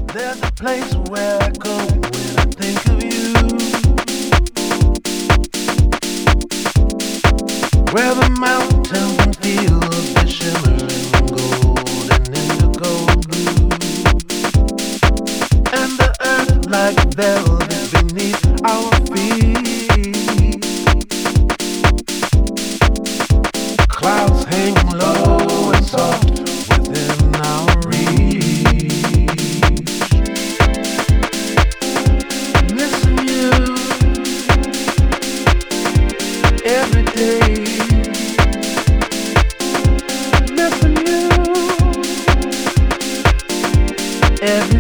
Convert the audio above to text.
There's a place where I go when I think of you, where the mountains and fields they shimmer in gold and indigo blue, and the earth like velvet beneath our feet. Clouds hang low and soft within our reach. Missing you every day. Missing you every